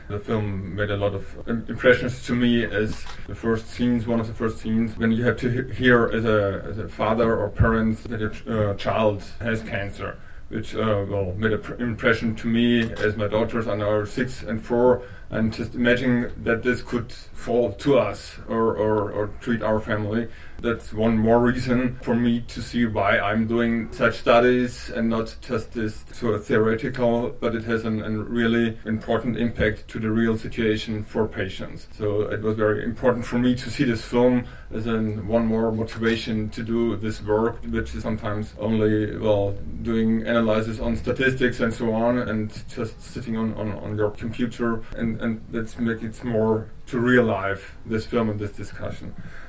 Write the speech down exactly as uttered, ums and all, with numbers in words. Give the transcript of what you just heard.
The film made a lot of impressions to me as the first scenes, one of the first scenes, when you have to he- hear as a, as a father or parents that your uh, child has cancer, which uh, well made an pr- impression to me as my daughters are now six and four, and just imagine that this could fall to us or, or, or treat our family. That's one more reason for me to see why I'm doing such studies and not just this sort of theoretical, but it has an, a really important impact to the real situation for patients. So it was very important for me to see this film as an, one more motivation to do this work, which is sometimes only, well, doing analysis on statistics and so on, and just sitting on, on, on your computer, and, and let's make it more to real life, this film and this discussion.